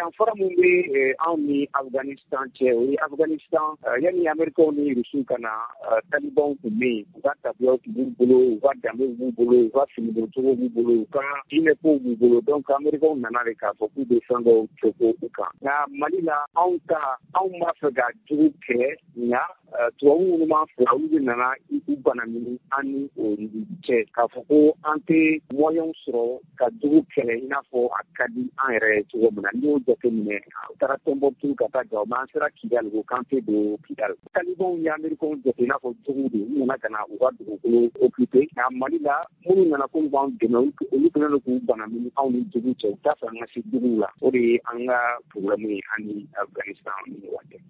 danfara mun bɛ anw ni Afghanistan cɛ o ye Afghanistan yanni Américains ni Russiw ka na Talibanw tun bɛ yen u ka tabiyaw tun b'u bolo u ka danbew b'u bolo u ka finidocogo b'u bolo u ka diinɛkow b'u bolo donc Américains nana de k'a fɔ k'u bɛ fɛn dɔw cogo u kan nka Mali la anw b'a fɛ ka jugu kɛ nka tubabu minnu b'an fɛ olu de nana u bana minnu an ni o cɛ k'a fɔ ko an tɛ moyens sɔrɔ ka jugu kɛlɛ i n'a fɔ a ka di an yɛrɛ ye cogo min na n'i y'o jateminɛ u taara Tombouctou ka taa Gao an sera Kidali ko k'an tɛ don Kidali Talibanw ni Américains jate i n'a fɔ jugu de u nana ka na u ka dugukolo occupé nka Mali la minnu nana ko b'an dɛmɛ olu kɛlen don k'u bana minnu anw ni jugu cɛ u t'a fɛ an ka se juguw la o de ye an ka problème ye an ni Afghanistan ni ɲɔgɔn cɛ.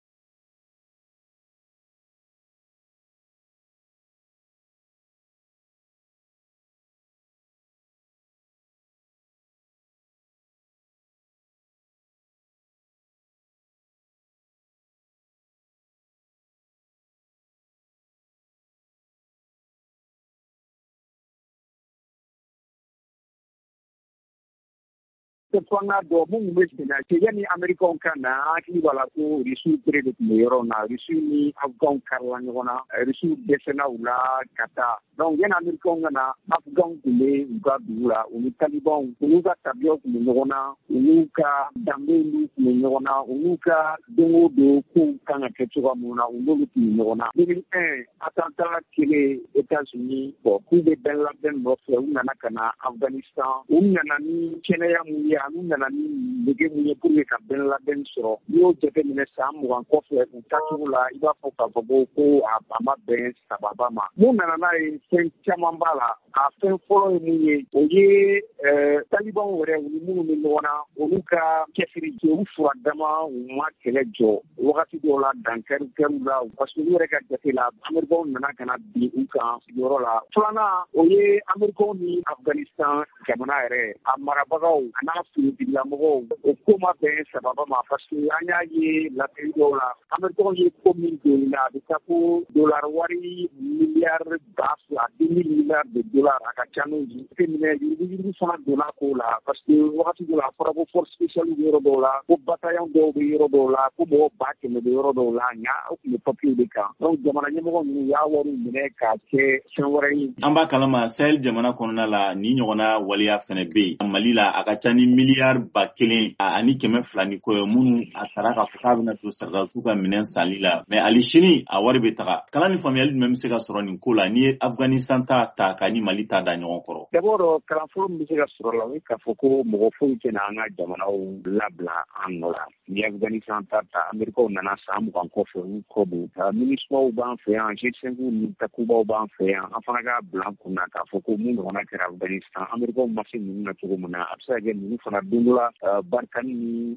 Fanga dɔ minnu bɛ senna cɛ yanni Américains ka na hakili b'a la ko Russiw tere de tun bɛ yɔrɔ na Russiw ni Afghanw karila ɲɔgɔn na Russiw dɛsɛra u la ka taa donc yanni Américains ka na Afghanw tun bɛ u ka dugu la u ni Talibanw u n'u ka tabiyaw tun bɛ ɲɔgɔn na u n'u ka danbew tun bɛ ɲɔgɔn na u n'u ka don o don kow kan ka kɛ cogoya min na u n'olu tun bɛ ɲɔgɔn na 2001 attentat kɛlen États-Unis k'u bɛ Ben Laden nɔfɛ u nana ka na Afghanistan u nana ni kɛnɛya mun ye anu nana ni nege mun ye pour que ka Ben Laden sɔrɔ n'i y'o jateminɛ san 20 kɔfɛ u taacogo la i b'a fɔ k'a fɔ ko a ma bɛn sababa ma mun nana n'a ye fɛn caman b'a la a fɛn fɔlɔ ye mun ye o ye Talibanw yɛrɛ u ni minnu bɛ ɲɔgɔn na olu ka cɛsiri u fura dama u ma kɛlɛ jɔ wagati dɔw la dankɛriw la parce que olu yɛrɛ ka jate la Américains nana ka na bin u kan sigiyɔrɔ la filanan o ye Américains ni Afghanistan jamana yɛrɛ a marabagaw a n'a finitigilamɔgɔw o ko ma bɛn sababa ma parce que an y'a ye latɛri dɔw la Américains ye ko min don la a bɛ taa ko dollar wari miliyari ba fila 2000 milliards de dollars a ka ca n'o ye minɛ yuruguyurugu fana donna ko la parce que wagati dɔ la a fɔra ko force spéciale bɛ yɔrɔ dɔw la ko bataillon dɔw bɛ yɔrɔ dɔw la ko mɔgɔ 100,000 bɛ yɔrɔ dɔw la nka o tun bɛ papier de kan donc jamana ɲɛmɔgɔ ninnu y'a wariw minɛ k'a kɛ fɛn wɛrɛ ye. An b'a kalama Sahel jamana kɔnɔna la ni ɲɔgɔnna waleya fɛnɛ bɛ yen Mali la a ka ca ni miliyari 1,000 ani 200 ni kɔ ye minnu a taara k'a fɔ k'a bɛna to sardasiw ka minɛn sanni la mais hali sini a wari bɛ taga kalan ni faamuyali jumɛn bɛ se ka sɔrɔ nin ko la n'i ye Afghanistan ta k'a ni Mali ta da ɲɔgɔn kɔrɔ. D'abord kalan fɔlɔ min bɛ se ka sɔrɔ la o ye k'a fɔ ko mɔgɔ foyi tɛna an ka jamanaw labila an nɔ la ni Afghanistan ta Américains nana san 20 kɔfɛ u kɔ don MINUSMAw b'an fɛ yan G5 ni Takubaw b'an fɛ yan an fana k'a bila an kunna k'a fɔ ko mun ɲɔgɔnna kɛra Afghanistan Américains ma se ninnu na cogo min na a bɛ se ka kɛ ninnu fana don dɔ la Barkhane ni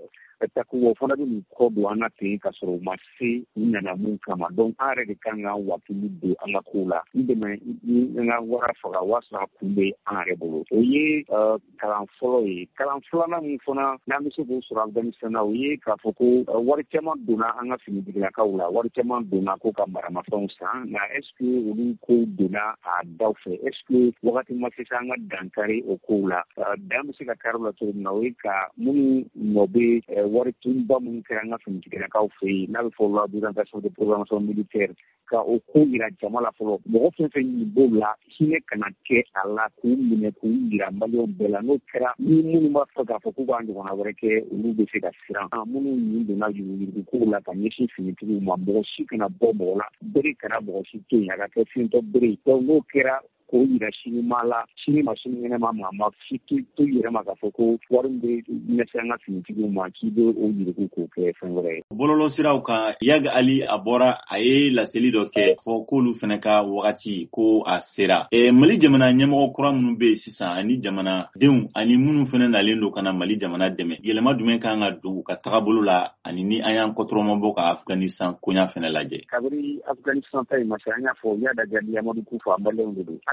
Takuba fana bɛ nin kɔ don an na ten ka sɔrɔ u ma se u nana mun kama donc an yɛrɛ de kan ka wakili don an ka kow la n dɛmɛ an ka wara faga walasa kun bɛ an yɛrɛ bolo o ye kalan fɔlɔ ye kalan filanan min fana n'an bɛ se k'o sɔrɔ Afghanistan na o ye k'a fɔ ko wari caman donna an ka finitigilakaw la wari caman donna ko ka maramafɛnw san nka est-ce que olu kow donna a daw fɛ est-ce que wagati ma se an ka dankari o kow la dan bɛ se ka kari la cogo min na o ye ka minnu nɔ bɛ wari tunba minnu kɛra an ka finitigilakaw fɛ yen n'a bɛ fɔ la d'orientation de programmation militaire ka o ko yira jama la fɔlɔ mɔgɔ fɛn fɛn ɲini b'o la hinɛ kana kɛ a la k'u minɛ k'u yira maliyɛnw bɛɛ la n'o kɛra ni minnu b'a fɛ k'a fɔ k'u b'a ɲɔgɔnna wɛrɛ kɛ olu bɛ se ka siran minnu ɲin donna yuruguyurugu kow la ka ɲɛsin finitigiw ma mɔgɔ si kana bɔ mɔgɔ la bere kana mɔgɔ si to yen a ka kɛ fintɔ bere donc n'o kɛra k'o yira sini ma la sini ma sini ɲɛnɛma ma ma si to yɛrɛ ma k'a fɔ ko wari min bɛ ɲɛsin an ka finitigiw ma k'i bɛ o yirigu k'o kɛ fɛn wɛrɛ ye. Bɔlɔlɔ siraw kan Yag Ali a bɔra a ye laseli dɔ kɛ fɔ k'olu fana ka wagati ko a sera Mali jamana ɲɛmɔgɔ kura minnu bɛ yen sisan ani jamanadenw ani minnu fana nalen don ka na Mali jamana dɛmɛ yɛlɛma jumɛn kan ka don u ka tagabolo la ani ni an y'an kɔtɔrɔma bɔ ka Afghanistan koɲa fana lajɛ. Kabiri Afghanistan ta in ma se an y'a fɔ Yada Jali Amadu Kufa maliyɛnw de don an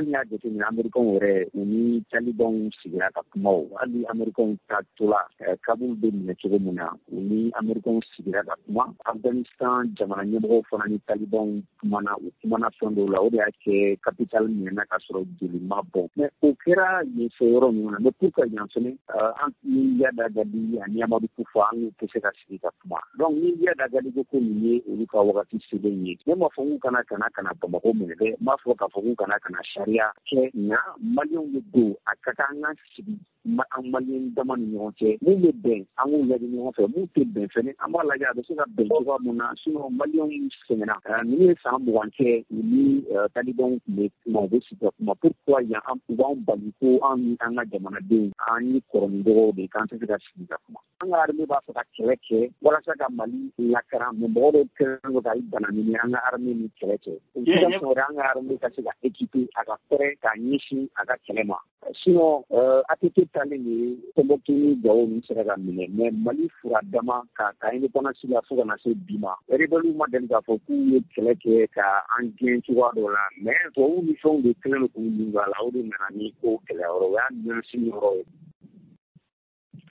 an y'a jateminɛ Americains yɛrɛ u ni Talibanw sigira ka kuma o hali Americains ta tola Kabul bɛ minɛ cogo min na u ni Americains sigira ka kuma Afghanistan jamana ɲɛmɔgɔw fana ni Talibanw kumana fɛn dɔw la o de y'a kɛ capitale minɛna ka sɔrɔ joli ma bɔ mais o kɛra yen fɛ yɔrɔ ninnu na mais pour que yan fɛnɛ an ni Yada Gadi ani Amadu Kufa an tɛ se ka sigi ka kuma donc ni Yada Gadi ko ko nin ye olu ka wagati selen ye ne m'a fɔ k'u kana Bamako minɛ dɛ n b'a fɔ k'a fɔ k'u kana sariya kɛ nka Maliens bɛ don a ka kan an ka sigi an Maliens dama ni ɲɔgɔn cɛ mun bɛ bɛn an k'u lajɛ ɲɔgɔn fɛ mun tɛ bɛn fɛnɛ an b'a lajɛ a bɛ se ka bɛn cogoya mun na sinon Maliens sɛgɛnna ninnu ye san 20 kɛ u ni Talibanw tun bɛ kuma u bɛ sigi ka kuma pourquoi yan u b'an bali ko an ni an ka jamanadenw an ni kɔrɔnin dɔgɔw de k'an tɛ se ka sigi ka kuma an ka armée b'a fɛ ka kɛlɛ kɛ walasa ka Mali lakaran mais mɔgɔ dɔw kɛlen don ka i bana ɲini an ka armée ni kɛlɛ kɛ an ka armée ka se ka équiper a ka fɛrɛ k'a ɲɛsin a ka kɛlɛ ma sinon ATT talen ye Tombouctou ni Gao ninnu sera ka minɛ mais Mali fura dama ka indépendance la fo ka na se bi ma rebelles ma deli k'a fɔ k'u ye kɛlɛ kɛ ka an gɛn cogoya dɔ la mais tubabuw ni fɛnw de kɛlen don k'u ɲininka a la o de nana ni ko kɛlɛyɔrɔ o y'a ɲɛsin yɔrɔ ye